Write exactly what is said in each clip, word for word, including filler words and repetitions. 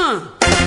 Uh.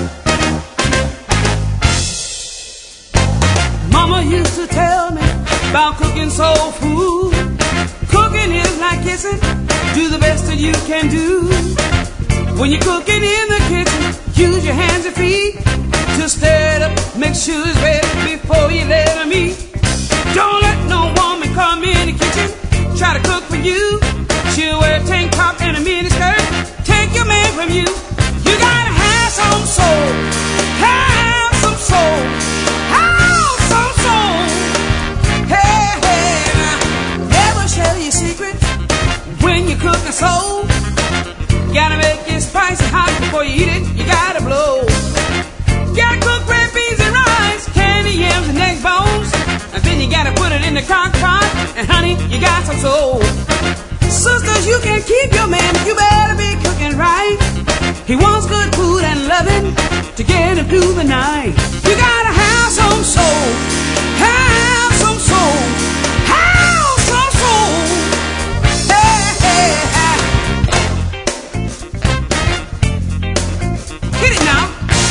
Mama used to tell me about cooking soul food. Cooking is like kissing. Do the best that you can do. When you're cooking in the kitchen, use your hands and feet to stir it up. Make sure it's ready before you let them eat. Don't let no woman come in the kitchen, try to cook for you. She'll wear a tank top and a mini skirt, take your man from you. You gotta have some soul, have some soul, have some soul. Hey, hey, now, never share your secret when you cook a soul. Gotta make it spicy hot before you eat it, you gotta blow. Gotta cook red beans and rice, candy yams and egg bones, and then you gotta put it in the crock pot, and honey, you got some soul. Sisters, you can keep your man, but you better be cooking right. He wants good food and loving to get him through the night. You gotta have some soul, have some soul, have some soul. Hey, hey, hey. Get it now.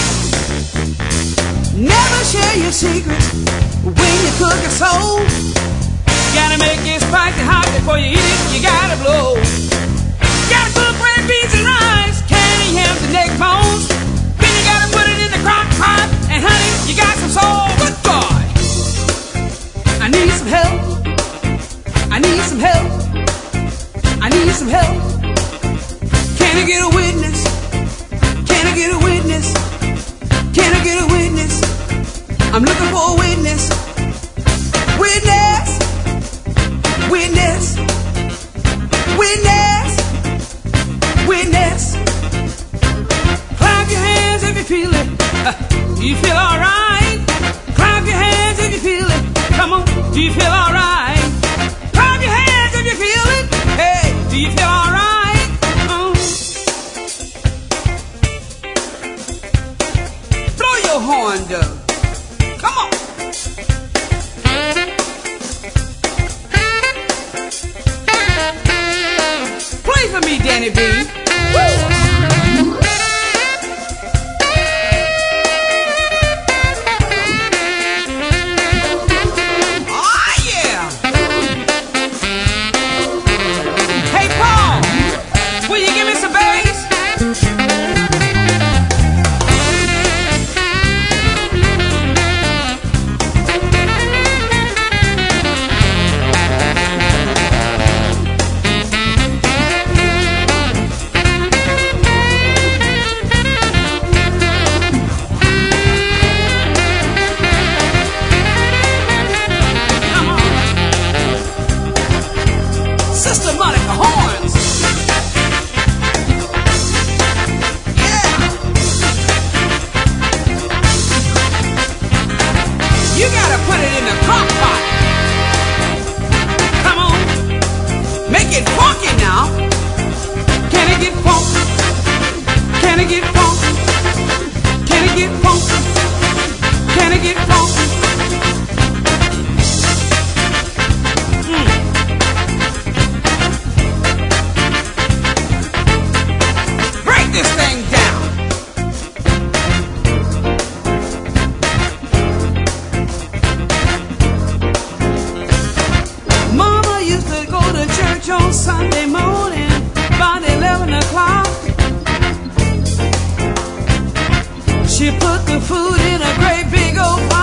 Never share your secrets when you cook a soul. Gotta make it spicy hot before you eat it, you gotta blow. Gotta cook red beans and rice, candy yams and egg bones, then you gotta put it in the crock pot, and honey, you got some soul. Good God, I need some help, I need some help, I need some help. Can I get a witness? Can I get a witness? Can I get a witness? I'm looking for a witness. Witness, witness, witness, witness. Clap your hands if you feel it. Uh, do you feel alright? Clap your hands if you feel it. Come on, do you feel alright? Clap your hands if you feel it. Hey, do you feel alright? Uh. Blow your horn, Doug. Come on. Play for me, Danny B. Woo! She put the food in a great big old pot.